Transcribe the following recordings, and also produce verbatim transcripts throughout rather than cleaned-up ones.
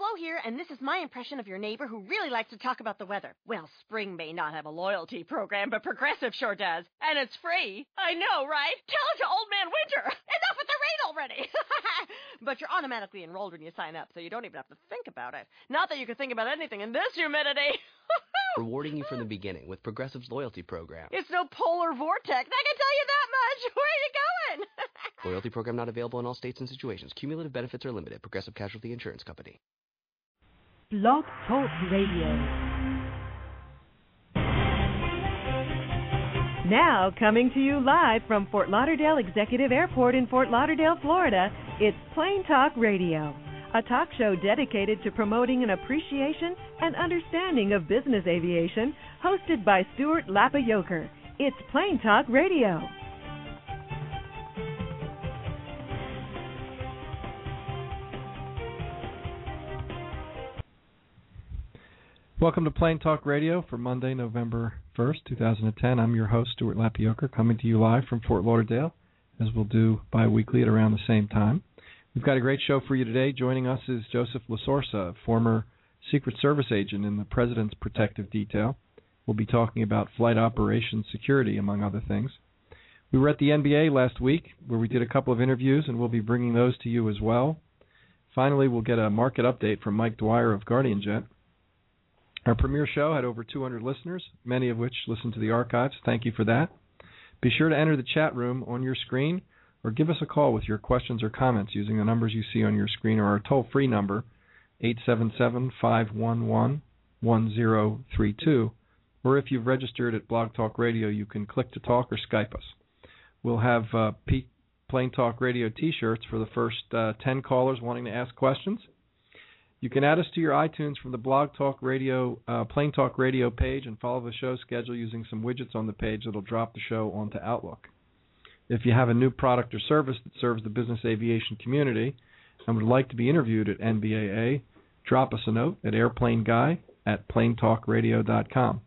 Flo here, and this is my impression of your neighbor who really likes to talk about the weather. Well, spring may not have a loyalty program, but Progressive sure does. And it's free. I know, right? Tell it to Old Man Winter. Enough with the rain already. But you're automatically enrolled when you sign up, so you don't even have to think about it. Not that you can think about anything in this humidity. Rewarding you from the beginning with Progressive's loyalty program. It's no polar vortex, I can tell you that much. Where are you going? Loyalty program not available in all states and situations. Cumulative benefits are limited. Progressive Casualty Insurance Company. Blog Talk Radio. Now, coming to you live from Fort Lauderdale Executive Airport in Fort Lauderdale, Florida, it's Plain Talk Radio, a talk show dedicated to promoting an appreciation and understanding of business aviation, hosted by Stuart Lapayoker. It's Plain Talk Radio. Welcome to Plain Talk Radio for Monday, November first, two thousand ten. I'm your host, Stuart Lapayoker, coming to you live from Fort Lauderdale, as we'll do bi-weekly at around the same time. We've got a great show for you today. Joining us is Joseph LaSorsa, former Secret Service agent in the President's Protective Detail. We'll be talking about flight operations security, among other things. We were at the N B A last week, where we did a couple of interviews, and we'll be bringing those to you as well. Finally, we'll get a market update from Mike Dwyer of Guardian Jet. Our premiere show had over two hundred listeners, many of which listen to the archives. Thank you for that. Be sure to enter the chat room on your screen or give us a call with your questions or comments using the numbers you see on your screen or our toll-free number, eight seven seven, five one one, one zero three two. Or if you've registered at Blog Talk Radio, you can click to talk or Skype us. We'll have uh, P- Plain Talk Radio T-shirts for the first uh, ten callers wanting to ask questions. You can add us to your iTunes from the Blog Talk Radio, uh, Plain Talk Radio page and follow the show schedule using some widgets on the page that will drop the show onto Outlook. If you have a new product or service that serves the business aviation community and would like to be interviewed at N B A A, drop us a note at airplaneguy at plain talk radio dot com.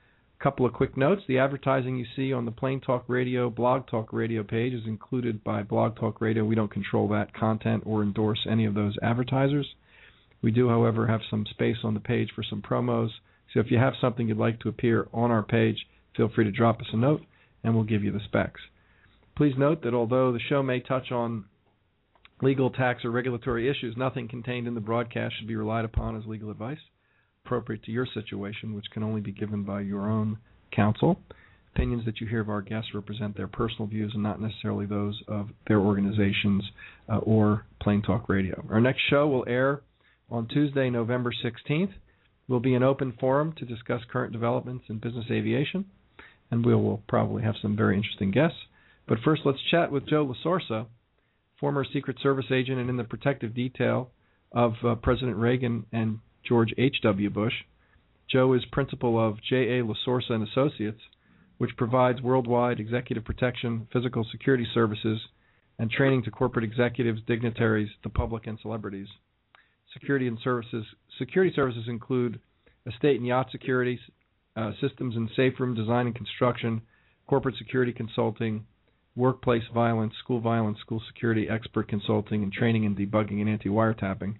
A couple of quick notes. The advertising you see on the Plain Talk Radio, Blog Talk Radio page is included by Blog Talk Radio. We don't control that content or endorse any of those advertisers. We do, however, have some space on the page for some promos. So if you have something you'd like to appear on our page, feel free to drop us a note, and we'll give you the specs. Please note that although the show may touch on legal, tax, or regulatory issues, nothing contained in the broadcast should be relied upon as legal advice appropriate to your situation, which can only be given by your own counsel. Opinions that you hear of our guests represent their personal views and not necessarily those of their organizations uh, or Plain Talk Radio. Our next show will air on Tuesday, November sixteenth. We'll be an open forum to discuss current developments in business aviation, and we will probably have some very interesting guests. But first, let's chat with Joe LaSorsa, former Secret Service agent and in the protective detail of uh, President Reagan and George H W. Bush. Joe is principal of J A. LaSorsa and Associates, which provides worldwide executive protection, physical security services, and training to corporate executives, dignitaries, the public, and celebrities. Security and services. Security services include estate and yacht security, uh, systems and safe room design and construction, corporate security consulting, workplace violence, school violence, school security, expert consulting, and training and debugging and anti-wiretapping.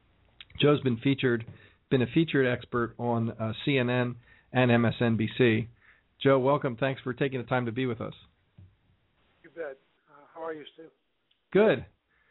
Joe's been featured, been a featured expert on uh, C N N and M S N B C. Joe, welcome. Thanks for taking the time to be with us. You bet. Uh, how are you, Stu? Good.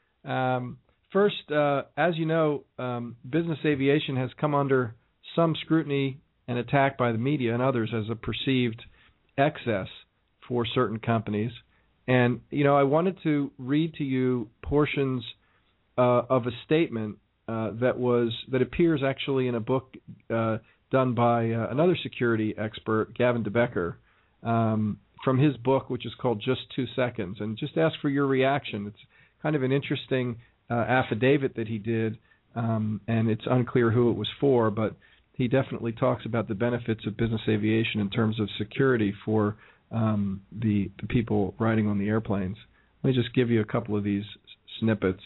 Um, First, uh, as you know, um, business aviation has come under some scrutiny and attack by the media and others as a perceived excess for certain companies. And, you know, I wanted to read to you portions uh, of a statement uh, that was that appears actually in a book uh, done by uh, another security expert, Gavin DeBecker, um, from his book, which is called Just Two Seconds. And just ask for your reaction. It's kind of an interesting Uh, affidavit that he did, um, and it's unclear who it was for, but he definitely talks about the benefits of business aviation in terms of security for um, the, the people riding on the airplanes. Let me just give you a couple of these snippets.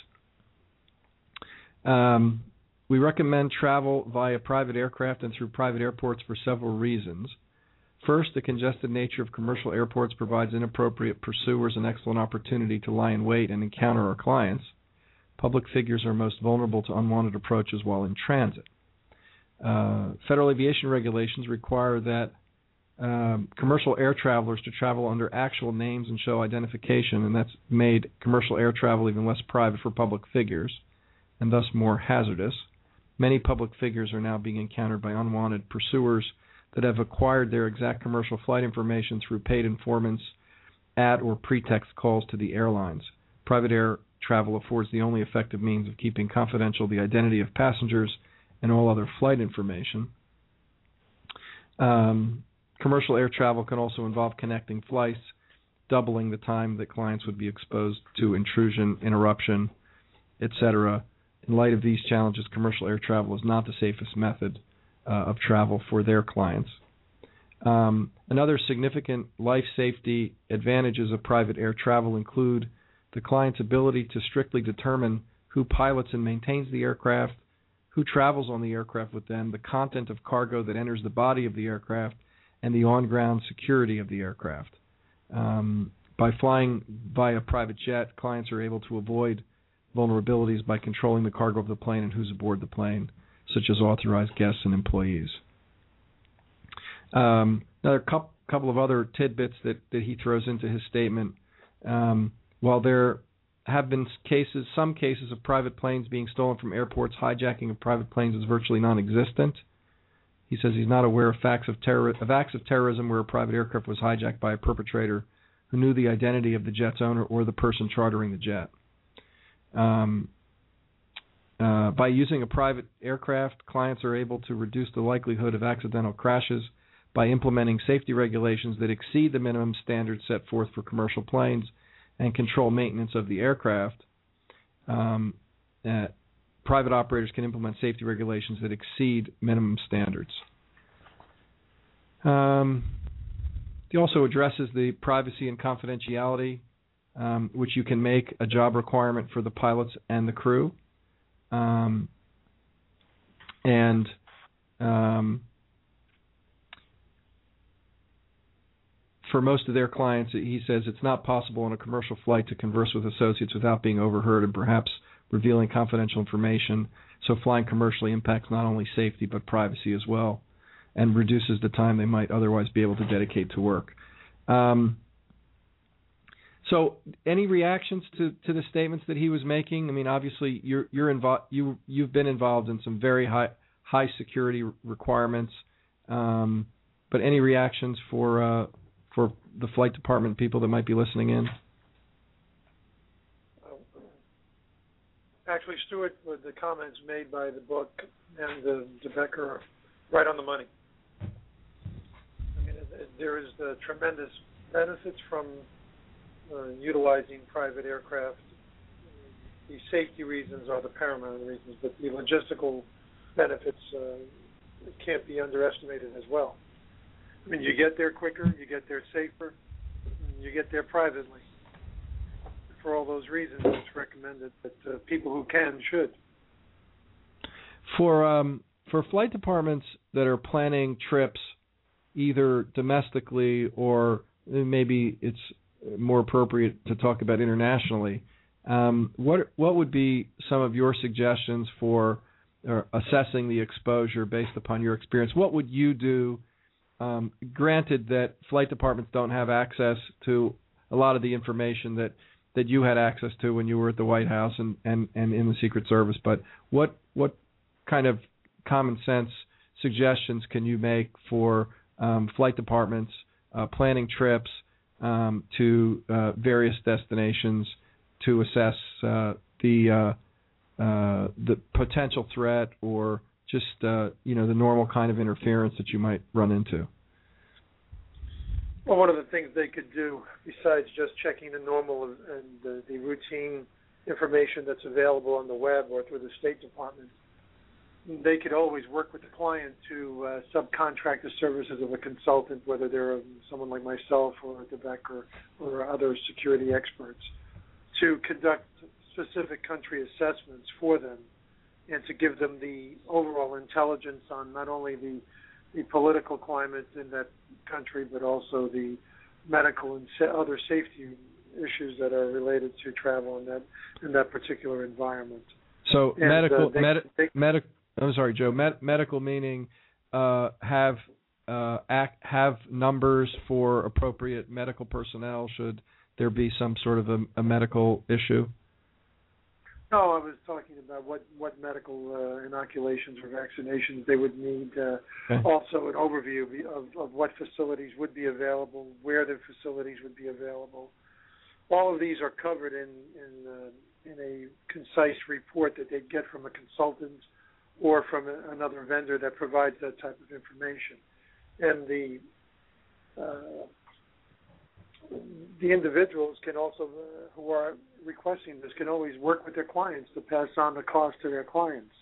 Um, we recommend travel via private aircraft and through private airports for several reasons. First, the congested nature of commercial airports provides inappropriate pursuers an excellent opportunity to lie in wait and encounter our clients. public figures are most vulnerable to unwanted approaches while in transit. Uh, federal aviation regulations require that um, commercial air travelers to travel under actual names and show identification, and that's made commercial air travel even less private for public figures, and thus more hazardous. Many public figures are now being encountered by unwanted pursuers that have acquired their exact commercial flight information through paid informants at or pretext calls to the airlines. Private air travel affords the only effective means of keeping confidential the identity of passengers and all other flight information. Um, commercial air travel can also involve connecting flights, doubling the time that clients would be exposed to intrusion, interruption, et cetera. In light of these challenges, commercial air travel is not the safest method uh, of travel for their clients. Um, another significant life safety advantages of private air travel include the client's ability to strictly determine who pilots and maintains the aircraft, who travels on the aircraft with them, the content of cargo that enters the body of the aircraft, and the on-ground security of the aircraft. Um, by flying via private jet, clients are able to avoid vulnerabilities by controlling the cargo of the plane and who's aboard the plane, such as authorized guests and employees. Um, another couple, couple of other tidbits that, that he throws into his statement. Um, while there have been cases, some cases of private planes being stolen from airports, hijacking of private planes is virtually non-existent. He says he's not aware of facts of, terror, of acts of terrorism where a private aircraft was hijacked by a perpetrator who knew the identity of the jet's owner or the person chartering the jet. Um, uh, by using a private aircraft, clients are able to reduce the likelihood of accidental crashes by implementing safety regulations that exceed the minimum standards set forth for commercial planes and control maintenance of the aircraft. Um, uh, private operators can implement safety regulations that exceed minimum standards. Um, he also addresses the privacy and confidentiality, um, which you can make a job requirement for the pilots and the crew. Um, and um, for most of their clients, he says it's not possible on a commercial flight to converse with associates without being overheard and perhaps revealing confidential information. So flying commercially impacts not only safety but privacy as well, and reduces the time they might otherwise be able to dedicate to work. Um, so, any reactions to, to the statements that he was making? I mean, obviously, you're you're involved. You you've been involved in some very high high security requirements. Um, but any reactions for uh, for the flight department people that might be listening in? Actually, Stuart, with the comments made by the book and the DeBecker are right on the money. I mean, it, it, there is the tremendous benefits from uh, utilizing private aircraft. The safety reasons are the paramount reasons, but the logistical benefits uh, can't be underestimated as well. I mean, you get there quicker, you get there safer, you get there privately. For all those reasons, it's recommended that uh, people who can should. For um, for flight departments that are planning trips, either domestically or maybe it's more appropriate to talk about internationally, um, what what would be some of your suggestions for uh, assessing the exposure based upon your experience? What would you do? Um, granted that flight departments don't have access to a lot of the information that that you had access to when you were at the White House and, and, and in the Secret Service, but what what kind of common sense suggestions can you make for um, flight departments uh, planning trips um, to uh, various destinations to assess uh, the uh, uh, the potential threat or just uh, you know the normal kind of interference that you might run into? Well, one of the things they could do, besides just checking the normal and the, the routine information that's available on the web or through the State Department, they could always work with the client to uh, subcontract the services of a consultant, whether they're someone like myself or DeBecker or, or other security experts, to conduct specific country assessments for them and to give them the overall intelligence on not only the the political climate in that country, but also the medical and sa- other safety issues that are related to travel in that in that particular environment. So and, medical, uh, they, med- they, medic. I'm sorry, Joe. Med- medical meaning uh, have uh, act, have numbers for appropriate medical personnel should there be some sort of a, a medical issue. No, I was talking about what, what medical uh, inoculations or vaccinations they would need. Uh, okay. Also, an overview of, of what facilities would be available, where the facilities would be available. All of these are covered in in, uh, in a concise report that they get from a consultant or from a, another vendor that provides that type of information. And the uh, the individuals can also, uh, who are requesting this, can always work with their clients to pass on the cost to their clients.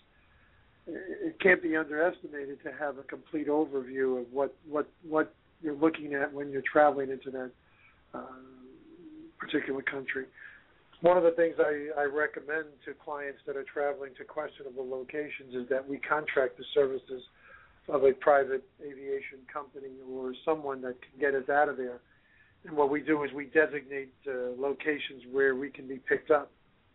It can't be underestimated to have a complete overview of what, what, what you're looking at when you're traveling into that uh, particular country. One of the things I, I recommend to clients that are traveling to questionable locations is that we contract the services of a private aviation company or someone that can get us out of there. And what we do is we designate uh, locations where we can be picked up,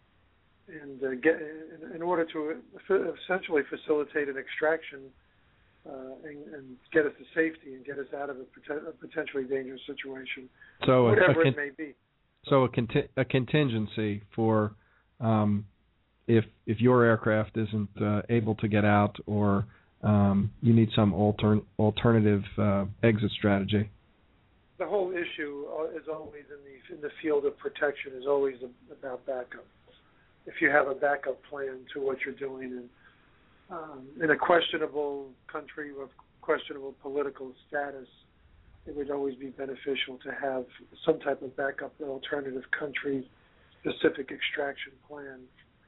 and uh, get in, in order to essentially facilitate an extraction uh, and, and get us to safety and get us out of a, poten- a potentially dangerous situation, so whatever a, a it may be. So a, conti- a contingency for um, if if your aircraft isn't uh, able to get out, or um, you need some alter- alternative uh, exit strategy. The whole issue is always in the in the field of protection is always about backup. If you have a backup plan to what you're doing, and um, in a questionable country with questionable political status, it would always be beneficial to have some type of backup, an alternative country-specific extraction plan,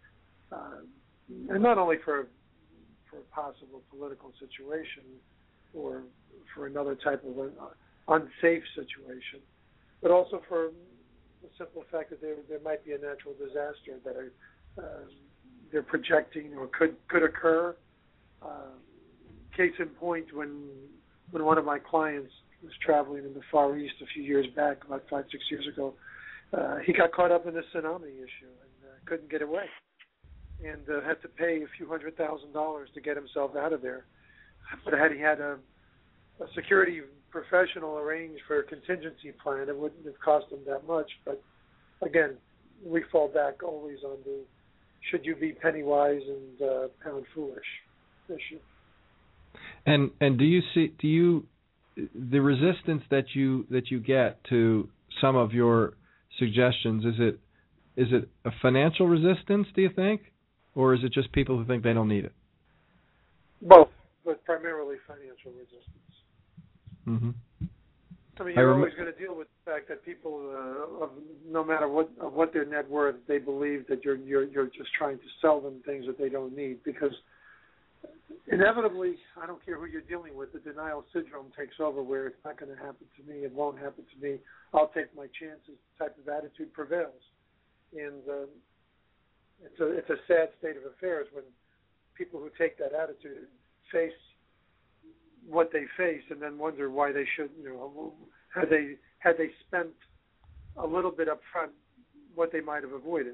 uh, and not only for for a possible political situation or for another type of a, unsafe situation, but also for the simple fact that there there might be a natural disaster that are, uh, they're projecting or could could occur. Uh, case in point, when when one of my clients was traveling in the Far East a few years back, about five six years ago, uh, he got caught up in the tsunami issue and uh, couldn't get away, and uh, had to pay a few hundred thousand dollars to get himself out of there. But had he had a, a security professional arrange for a contingency plan, it wouldn't have cost them that much. But again, we fall back always on the should you be penny wise and uh, pound foolish issue. And and do you see do you the resistance that you that you get to some of your suggestions, is it is it a financial resistance, do you think, or is it just people who think they don't need it? Both, but primarily financial resistance. Mm-hmm. I mean, you're I rem- always going to deal with the fact that people, uh, of, no matter what of what their net worth, they believe that you're you're you're just trying to sell them things that they don't need. Because inevitably, I don't care who you're dealing with, the denial syndrome takes over, where it's not going to happen to me, it won't happen to me, I'll take my chances. Type of attitude prevails, and uh, it's a it's a sad state of affairs when people who take that attitude face what they face and then wonder why they should, you know, had they had they spent a little bit up front, what they might have avoided.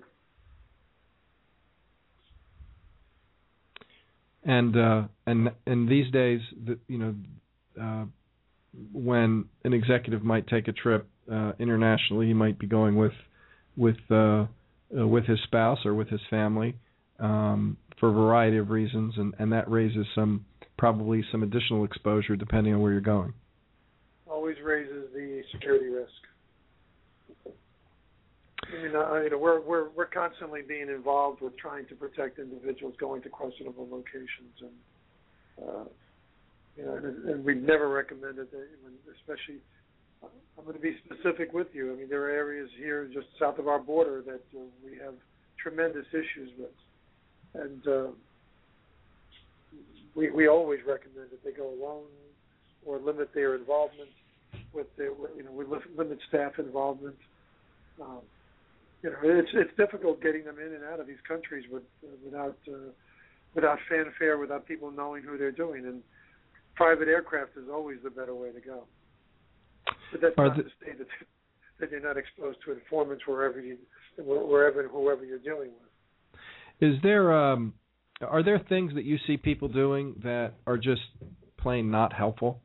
And uh, and and these days, the, you know, uh, when an executive might take a trip uh, internationally, he might be going with with uh, uh, with his spouse or with his family um, for a variety of reasons, and, and that raises some. Probably some additional exposure depending on where you're going. Always raises the security risk. I mean, uh, you know, we're we're we're constantly being involved with trying to protect individuals going to questionable locations, and uh, you know, and, and we've never recommended that, especially. Uh, I'm going to be specific with you. I mean, there are areas here just south of our border that uh, we have tremendous issues with, and. Uh, We, we always recommend that they go alone or limit their involvement with their, you know, we limit staff involvement. Um, you know, it's it's difficult getting them in and out of these countries with, uh, without uh, without fanfare, without people knowing who they're doing. And private aircraft is always the better way to go. But that's Are not the, to say that that you're not exposed to informants wherever you, wherever and whoever you're dealing with. Is there, um, are there things that you see people doing that are just plain not helpful?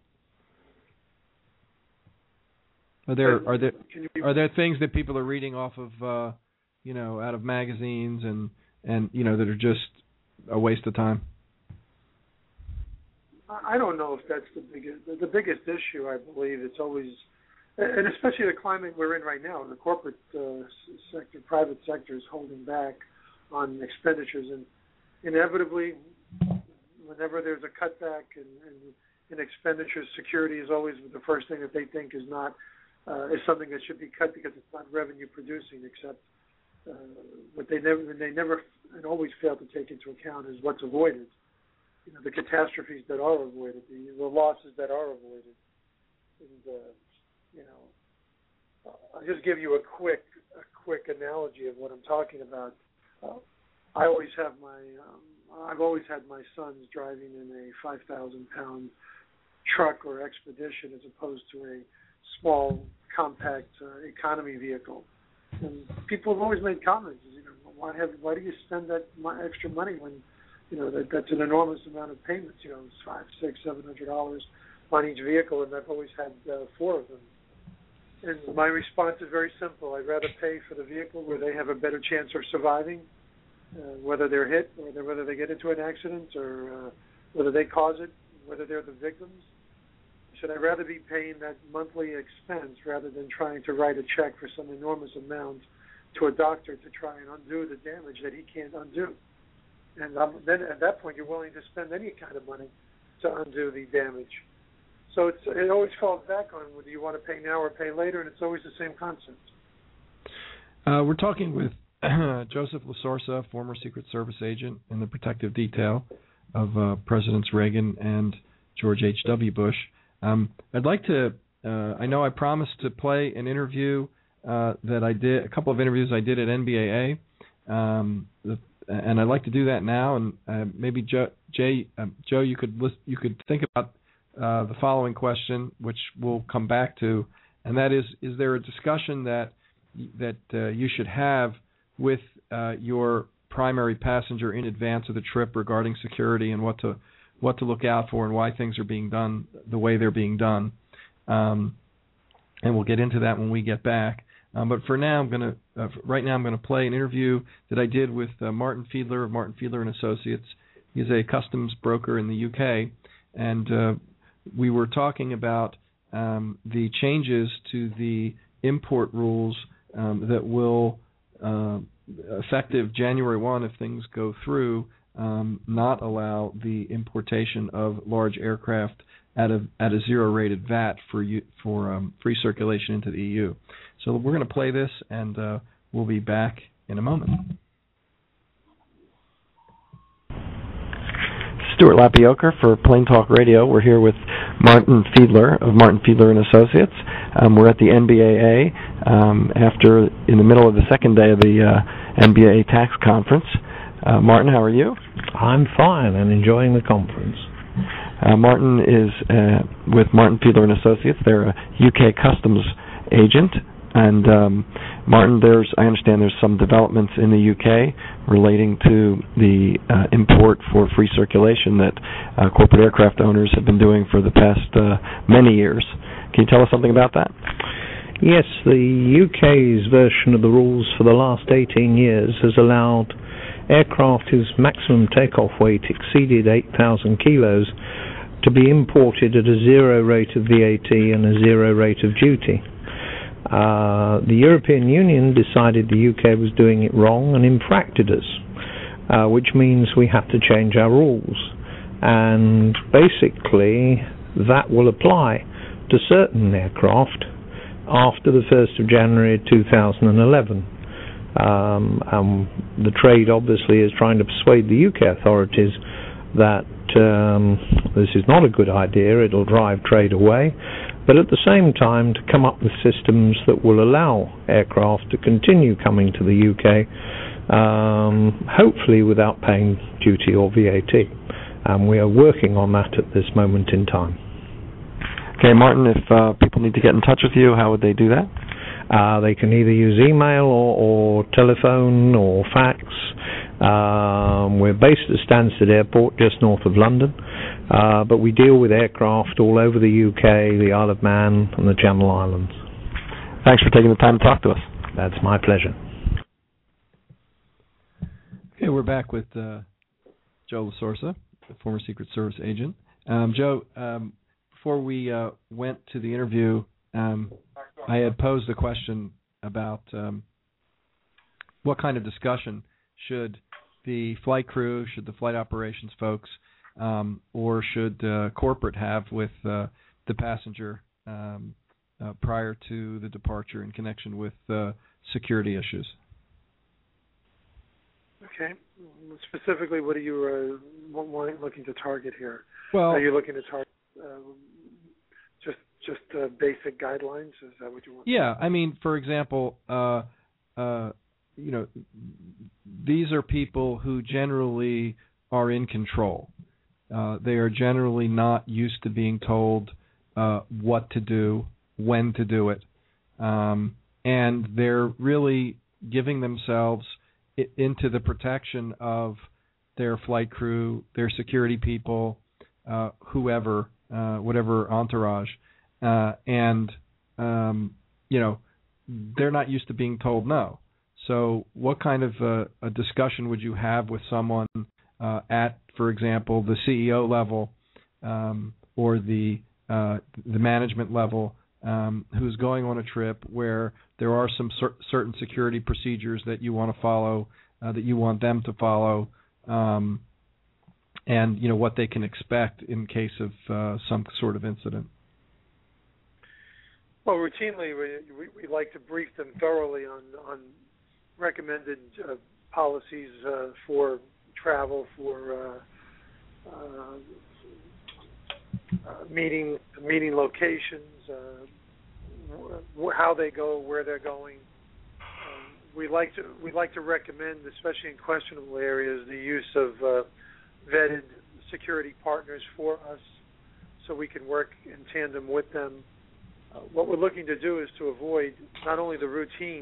Are there are there are there things that people are reading off of, uh, you know, out of magazines and, and you know that are just a waste of time? I don't know if that's the biggest the biggest issue. I believe it's always, and especially the climate we're in right now, the corporate uh, sector, private sector is holding back on expenditures, and inevitably, whenever there's a cutback in, in, in expenditures, security is always the first thing that they think is not uh, is something that should be cut because it's not revenue producing. Except uh, what they never they never and always fail to take into account is what's avoided. You know, the catastrophes that are avoided, the, the losses that are avoided. And, uh, you know, I'll just give you a quick a quick analogy of what I'm talking about. Uh, I always have my, um, I've always had my sons driving in a five thousand pound truck or expedition as opposed to a small, compact uh, economy vehicle. And people have always made comments, you know, why have, why do you spend that extra money when, you know, that, that's an enormous amount of payments, you know, it's five, six, seven hundred dollars on each vehicle, and I've always had uh, four of them. And my response is very simple. I'd rather pay for the vehicle where they have a better chance of surviving, uh, whether they're hit or they're, whether they get into an accident or uh, whether they cause it, whether they're the victims. Should I rather be paying that monthly expense rather than trying to write a check for some enormous amount to a doctor to try and undo the damage that he can't undo? And um, then at that point, you're willing to spend any kind of money to undo the damage. So it's, it always falls back on whether you want to pay now or pay later, and it's always the same concept. Uh, we're talking with Joseph Lasorsa, former Secret Service agent in the protective detail of uh, Presidents Reagan and George H W. Bush. Um, I'd like to, uh, I know I promised to play an interview uh, that I did, a couple of interviews I did at N B A A. Um, the And I'd like to do that now, and uh, maybe Joe, Jay, uh, Joe, you could list, you could think about uh, the following question, which we'll come back to, and that is: is there a discussion that that uh, you should have with uh, your primary passenger in advance of the trip regarding security and what to what to look out for and why things are being done the way they're being done? Um, and we'll get into that when we get back. Um, but for now, I'm going to uh, right now I'm going to play an interview that I did with uh, Martin Fiedler of Martin Fiedler and Associates. He's a customs broker in the U K, and uh, we were talking about um, the changes to the import rules um, that will, uh, effective January first, if things go through, um, not allow the importation of large aircraft at a at a zero rated V A T for for um, free circulation into the E U. So we're going to play this, and uh, we'll be back in a moment. Stuart Lapioker for Plain Talk Radio. We're here with Martin Fiedler of Martin Fiedler and Associates. Um, we're at the N B A A um, after, in the middle of the second day of the uh, N B A A tax conference. Uh, Martin, how are you? I'm fine and enjoying the conference. Uh, Martin is uh, with Martin Fiedler and Associates. They're a U K customs agent. And um, Martin, there's I understand there's some developments in the U K relating to the uh, import for free circulation that uh, corporate aircraft owners have been doing for the past uh, many years. Can you tell us something about that? Yes, the U K's version of the rules for the last eighteen years has allowed aircraft whose maximum takeoff weight exceeded eight thousand kilos to be imported at a zero rate of V A T and a zero rate of duty. Uh, the European Union decided the U K was doing it wrong and infracted us, uh, which means we have to change our rules. And basically, that will apply to certain aircraft after the first of January two thousand eleven. Um, um, the trade obviously is trying to persuade the U K authorities that um, this is not a good idea, it'll drive trade away, but at the same time to come up with systems that will allow aircraft to continue coming to the U K, um, hopefully without paying duty or V A T. And we are working on that at this moment in time. Okay, Martin, if uh, people need to get in touch with you, how would they do that? Uh, they can either use email or, or telephone or fax. Um, we're based at Stansted Airport, just north of London, uh, but we deal with aircraft all over the U K, the Isle of Man, and the Channel Islands. Thanks for taking the time to talk to us. That's my pleasure. Okay, we're back with uh, Joe LaSorsa, the former Secret Service agent. Um, Joe, um, before we uh, went to the interview, um, I had posed a question about um, what kind of discussion should the flight crew, should the flight operations folks, um, or should uh, corporate have with uh, the passenger um, uh, prior to the departure in connection with uh, security issues? Okay. Specifically, what are you uh, wanting, looking to target here? Well, are you looking to target uh, just just uh, basic guidelines? Is that what you want? Yeah. I mean, for example, uh, uh, you know, these are people who generally are in control. Uh, they are generally not used to being told uh, what to do, when to do it, um, and they're really giving themselves into the protection of their flight crew, their security people, uh, whoever, uh, whatever entourage, uh, and um, you know, they're not used to being told no. So, what kind of uh, a discussion would you have with someone uh, at, for example, the C E O level um, or the uh, the management level, um, who's going on a trip where there are some cer- certain security procedures that you want to follow, uh, that you want them to follow, um, and you know what they can expect in case of uh, some sort of incident? Well, routinely we, we, we like to brief them thoroughly on on recommended uh, policies uh, for travel, for uh, uh, uh, meeting meeting locations, uh, wh- how they go, where they're going. Um, we like to we like to recommend, especially in questionable areas, the use of uh, vetted security partners for us, so we can work in tandem with them. Uh, what we're looking to do is to avoid not only the routine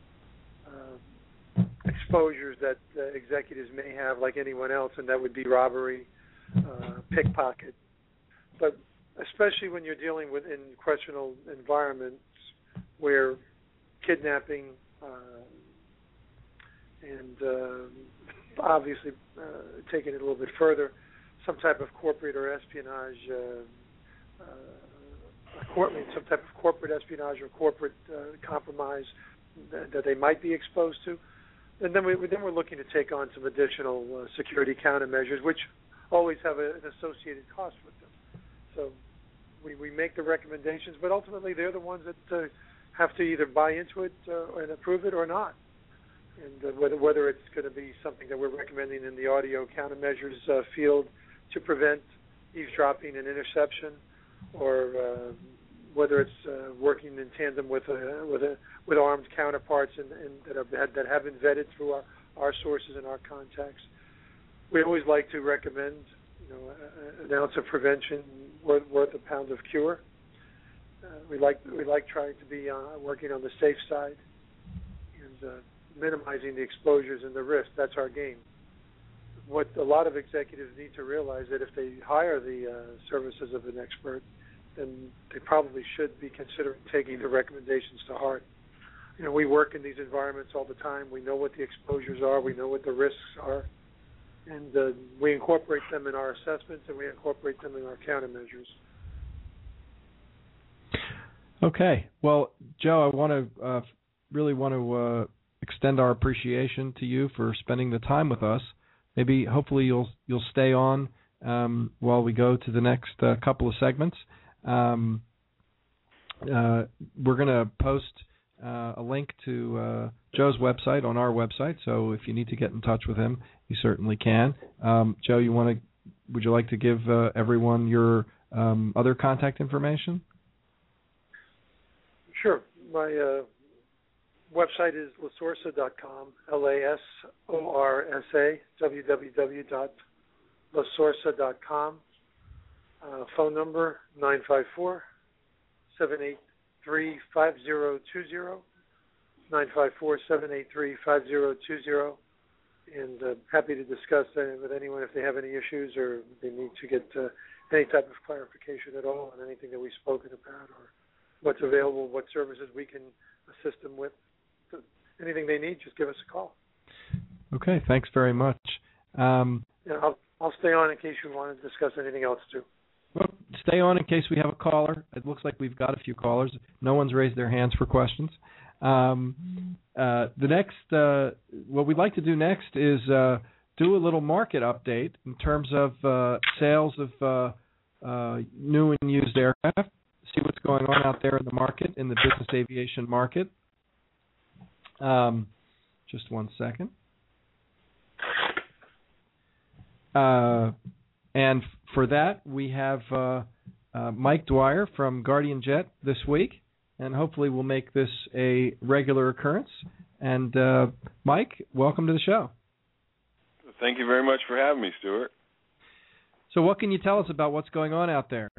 uh, exposures that uh, executives may have, like anyone else, and that would be robbery, uh, pickpocket, but especially when you're dealing with in questionable environments where kidnapping uh, and uh, obviously uh, taking it a little bit further, some type of corporate or espionage, uh, uh, corporate, some type of corporate espionage or corporate uh, compromise that, that they might be exposed to, and then we then we're looking to take on some additional uh, security countermeasures, which always have a, an associated cost with them. So we, we make the recommendations, but ultimately they're the ones that uh, have to either buy into it uh, and approve it or not. And uh, whether whether it's going to be something that we're recommending in the audio countermeasures uh, field to prevent eavesdropping and interception, or uh, whether it's uh, working in tandem with a, with a, with armed counterparts and, and that are that have been vetted through our, our sources and our contacts. We always like to recommend, you know, a, an ounce of prevention worth, worth a pound of cure. Uh, we like we like trying to be uh, working on the safe side and uh, minimizing the exposures and the risk. That's our game. What a lot of executives need to realize that if they hire the uh, services of an expert, then they probably should be considering taking the recommendations to heart. You know, we work in these environments all the time. We know what the exposures are. We know what the risks are. And uh, we incorporate them in our assessments, and we incorporate them in our countermeasures. Okay. Well, Joe, I want to uh, really want to uh, extend our appreciation to you for spending the time with us. Maybe, hopefully, you'll you'll stay on um, while we go to the next uh, couple of segments. Um, uh, we're going to post uh, a link to uh, Joe's website on our website, so if you need to get in touch with him, you certainly can. Um, Joe, you want to? Would you like to give uh, everyone your um, other contact information? Sure. My uh, website is lasorsa dot com, L A S O R S A, w w w dot lasorsa dot com. Uh, phone number nine five four, seven eight three, five zero two zero. nine five four, seven eight three, five zero two zero. And uh, happy to discuss uh, with anyone if they have any issues or they need to get uh, any type of clarification at all on anything that we've spoken about or what's available, what services we can assist them with. So anything they need, just give us a call. Okay, thanks very much. Um, yeah, I'll, I'll stay on in case you want to discuss anything else too. Well, stay on in case we have a caller. It looks like we've got a few callers. No one's raised their hands for questions. Um, uh, the next, uh, what we'd like to do next is uh, do a little market update in terms of uh, sales of uh, uh, new and used aircraft, see what's going on out there in the market, in the business aviation market. Um, just one second. Uh, and for that, we have uh, uh, Mike Dwyer from Guardian Jet this week. And hopefully we'll make this a regular occurrence. And, uh, Mike, welcome to the show. Thank you very much for having me, Stuart. So what can you tell us about what's going on out there?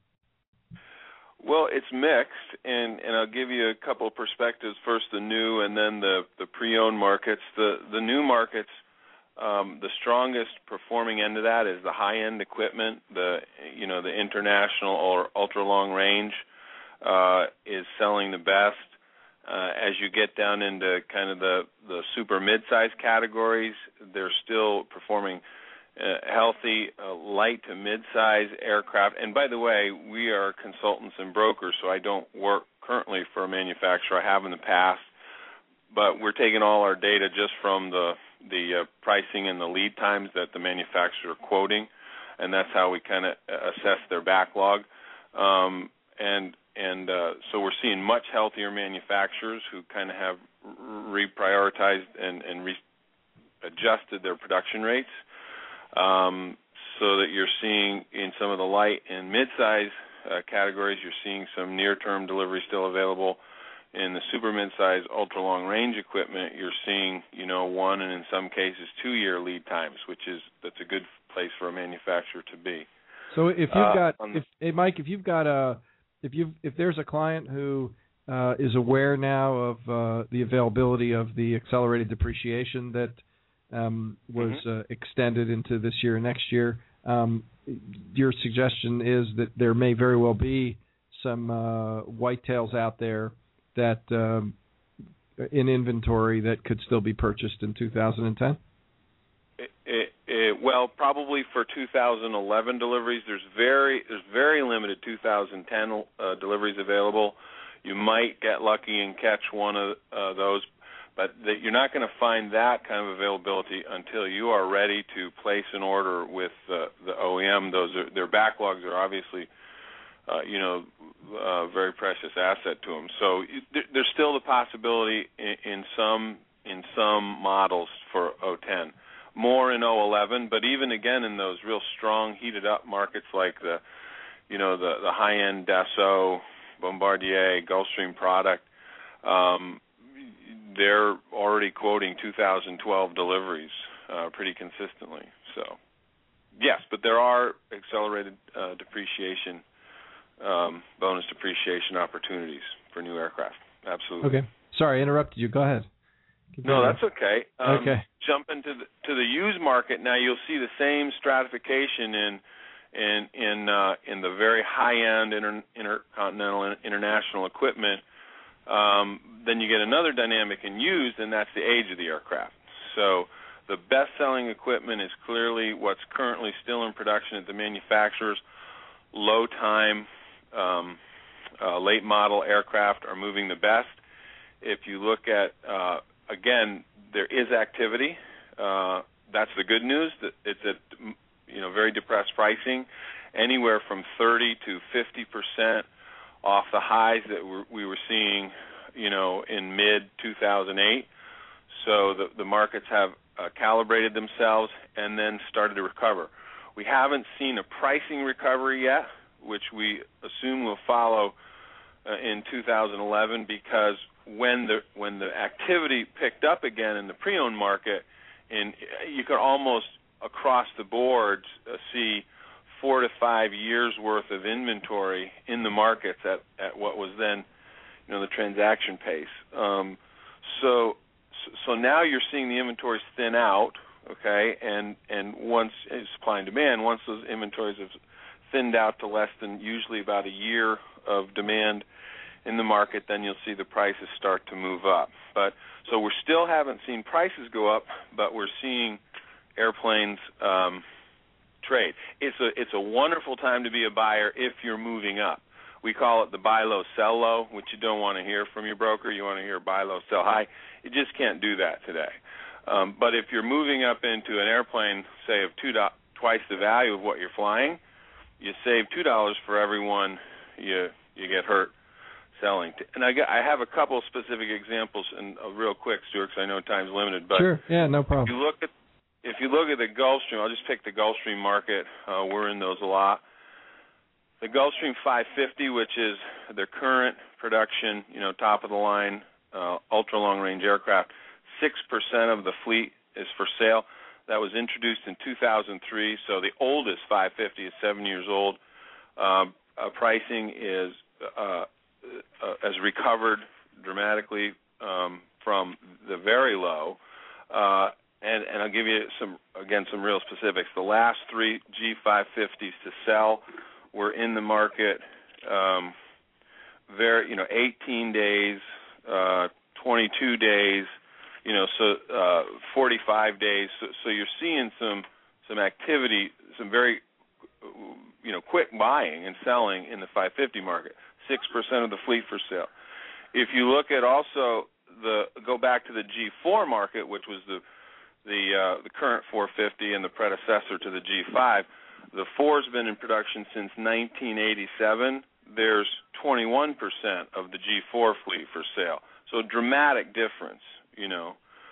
Well, it's mixed, and, and I'll give you a couple of perspectives. First, the new and then the, the pre-owned markets. The, the new markets, um, the strongest performing end of that is the high-end equipment, the, you know, the international or ultra-long range. Uh, is selling the best. Uh, as you get down into kind of the, the super mid-size categories, they're still performing uh, healthy, uh, light to mid-size aircraft. And by the way, we are consultants and brokers, so I don't work currently for a manufacturer. I have in the past. But we're taking all our data just from the, the uh, pricing and the lead times that the manufacturer are quoting, and that's how we kind of assess their backlog. Um, and And uh, so we're seeing much healthier manufacturers who kind of have reprioritized and, and re- adjusted their production rates, um, so that you're seeing in some of the light and mid-size uh, categories, you're seeing some near-term delivery still available. In the super mid-size, ultra-long range equipment, you're seeing, you know, one and in some cases two-year lead times, which is that's a good place for a manufacturer to be. So if you've got, uh, if, hey Mike, if you've got a If you if there's a client who uh, is aware now of uh, the availability of the accelerated depreciation that um, was mm-hmm. uh, extended into this year and next year, um, your suggestion is that there may very well be some uh, whitetails out there that um, in inventory that could still be purchased in two thousand ten? It, it, it, well, probably for two thousand eleven deliveries, there's very there's very limited two thousand ten uh, deliveries available. You might get lucky and catch one of uh, those, but that you're not going to find that kind of availability until you are ready to place an order with uh, the O E M. Those are, their backlogs are obviously, uh, you know, a very precious asset to them. So there, there's still the possibility in, in some in some models for O ten. More in O eleven, but even again in those real strong, heated-up markets like the, you know, the, the high-end Dassault, Bombardier, Gulfstream product, um, they're already quoting two thousand twelve deliveries uh, pretty consistently. So, yes, but there are accelerated uh, depreciation, um, bonus depreciation opportunities for new aircraft. Absolutely. Okay. Sorry, I interrupted you. Go ahead. No, that's okay. Um, okay. Jump into the to the used market now. You'll see the same stratification in in in uh, in the very high end inter, intercontinental and international equipment. Um, then you get another dynamic in used, and that's the age of the aircraft. So the best-selling equipment is clearly what's currently still in production at the manufacturers. Low time, um, uh, late model aircraft are moving the best. If you look at uh, Again, there is activity. Uh, that's the good news. That it's at you know very depressed pricing, anywhere from thirty to fifty percent off the highs that we're, we were seeing, you know, in mid two thousand eight. So the the markets have uh, calibrated themselves and then started to recover. We haven't seen a pricing recovery yet, which we assume will follow uh, in two thousand eleven because when the when the activity picked up again in the pre-owned market, and you could almost across the board uh, see four to five years worth of inventory in the markets at, at what was then, you know, the transaction pace. Um, so so now you're seeing the inventories thin out, okay, and and once supply and demand, once those inventories have thinned out to less than usually about a year of demand in the market, then you'll see the prices start to move up. But so we still haven't seen prices go up, but we're seeing airplanes um, trade. It's a it's a wonderful time to be a buyer if you're moving up. We call it the buy low, sell low, which you don't want to hear from your broker. You want to hear buy low, sell high. You just can't do that today. Um, but if you're moving up into an airplane, say of two do- twice the value of what you're flying, you save two dollars for every one you you get hurt selling. And I, got, I have a couple specific examples, and uh, real quick, Stuart, because I know time's limited. But sure, yeah, no problem. If you look at if you look at the Gulfstream, I'll just pick the Gulfstream market. Uh, we're in those a lot. The Gulfstream five fifty, which is their current production, you know, top of the line, uh, ultra long range aircraft, six percent of the fleet is for sale. That was introduced in two thousand three, so the oldest five fifty is seven years old. Um, uh, pricing is uh, uh, has recovered dramatically um, from the very low. Uh, and, and I'll give you some again some real specifics. The last three G five fifties to sell were in the market, um, very, you know, eighteen days, uh, twenty-two days, you know, so uh, forty-five days. So, so you're seeing some some activity, some very, you know, quick buying and selling in the five fifty market. Six percent of the fleet for sale. If you look at also the go back to the G four market, which was the the uh, the current four fifty and the predecessor to the G five. The four's been in production since nineteen eighty-seven. There's twenty-one percent of the G four fleet for sale. So dramatic difference, you know.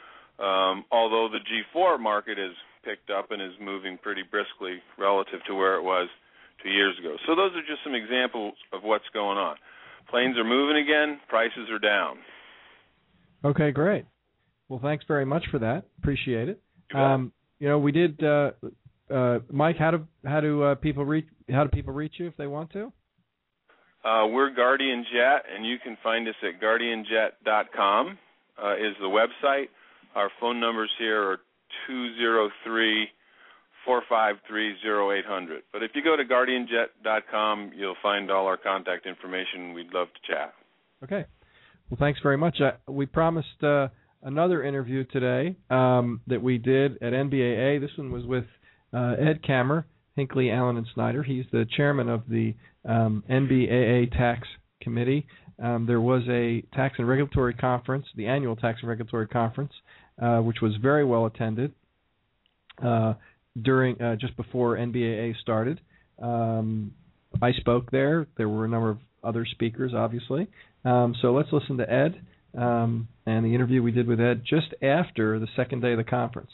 Um, although the G four market is picked up and is moving pretty briskly relative to where it was two years ago. So those are just some examples of what's going on. Planes are moving again. Prices are down. Okay, great. Well, thanks very much for that. Appreciate it. You bet. Um, you know, we did. Uh, Uh, Mike, how do how do uh, people reach how do people reach you if they want to? Uh, we're Guardian Jet, and you can find us at guardian jet dot com uh, is the website. Our phone numbers here are two zero three, four five three, zero eight zero zero. But if you go to guardian jet dot com, you'll find all our contact information. We'd love to chat. Okay. Well, thanks very much. Uh, we promised uh, another interview today um, that we did at N B A A. This one was with Uh, Ed Kammer, Hinckley, Allen, and Snyder. He's the chairman of the um, N B A A Tax Committee. Um, there was a tax and regulatory conference, the annual tax and regulatory conference, uh, which was very well attended uh, during uh, just before N B A A started. Um, I spoke there. There were a number of other speakers, obviously. Um, so let's listen to Ed um, and the interview we did with Ed just after the second day of the conference.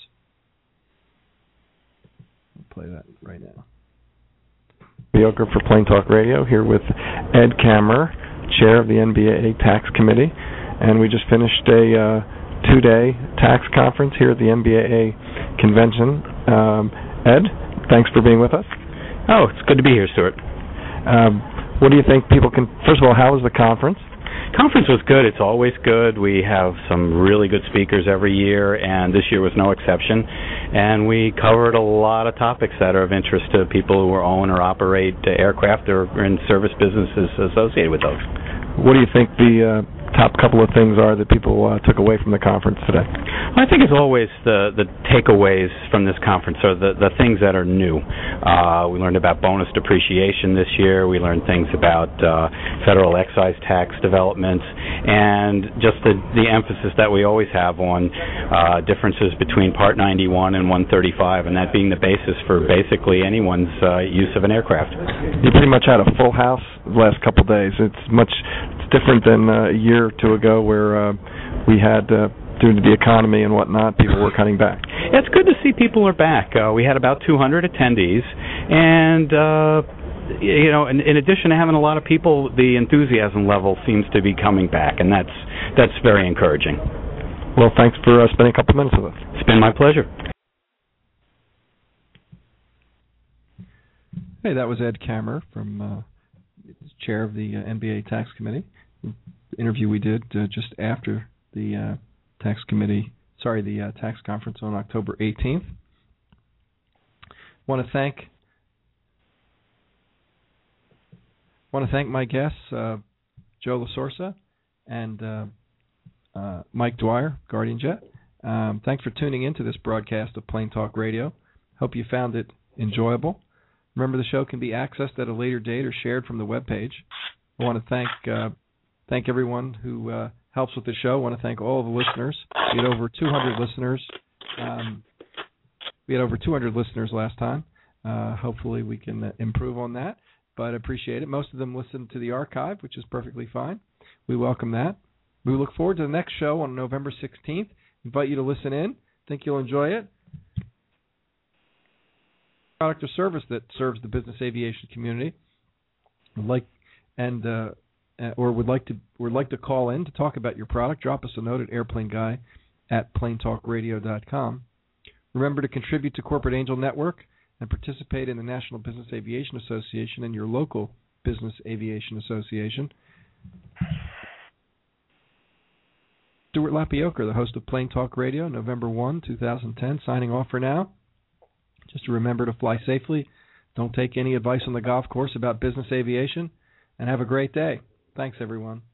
Play that right now. Yoker for Plain Talk Radio here with Ed Kammer, chair of the N B A A Tax Committee, and we just finished a uh, two-day tax conference here at the N B A A convention. Um, Ed, thanks for being with us. Oh, it's good to be here, Stuart. Um, what do you think people can? First of all, how was the conference? Conference was good. It's always good. We have some really good speakers every year, and this year was no exception. And we covered a lot of topics that are of interest to people who own or operate aircraft or are in service businesses associated with those. What do you think the uh, top couple of things are that people uh, took away from the conference today? I think, as always, the, the takeaways from this conference are the, the things that are new. Uh, we learned about bonus depreciation this year. We learned things about uh, federal excise tax developments, and just the, the emphasis that we always have on uh, differences between Part ninety-one and one thirty-five, and that being the basis for basically anyone's uh, use of an aircraft. You pretty much had a full house the last couple of days. It's much it's different than uh, a year or two ago where uh, we had, uh, due to the economy and whatnot, people were cutting back. It's good to see people are back. Uh, we had about two hundred attendees, and uh, you know, in, in addition to having a lot of people, the enthusiasm level seems to be coming back, and that's that's very encouraging. Well, thanks for uh, spending a couple minutes with us. It's been my pleasure. Hey, that was Ed Kammer, from uh, chair of the uh, N B A Tax Committee. The interview we did uh, just after the uh, tax committee, sorry, the uh, tax conference on October eighteenth. Want to thank want to thank my guests, uh, Joe LaSorsa and uh, uh, Mike Dwyer, Guardian Jet. Um, thanks for tuning in to this broadcast of Plain Talk Radio. Hope you found it enjoyable. Remember, the show can be accessed at a later date or shared from the webpage. I want to thank uh, thank everyone who uh, helps with the show. I want to thank all of the listeners. We had over two hundred listeners. Um, we had over two hundred listeners last time. Uh, hopefully we can uh, improve on that, but I appreciate it. Most of them listen to the archive, which is perfectly fine. We welcome that. We look forward to the next show on November sixteenth. Invite you to listen in. Think you'll enjoy it. Product or service that serves the business aviation community, would like and uh, or would like to would like to call in to talk about your product, drop us a note at airplane guy at plain talk radio dot com. Remember to contribute to Corporate Angel Network and participate in the National Business Aviation Association and your local Business Aviation Association. Stuart Lapioker, the host of Plain Talk Radio, November first, twenty ten, signing off for now. Just to remember to fly safely, don't take any advice on the golf course about business aviation, and have a great day. Thanks, everyone.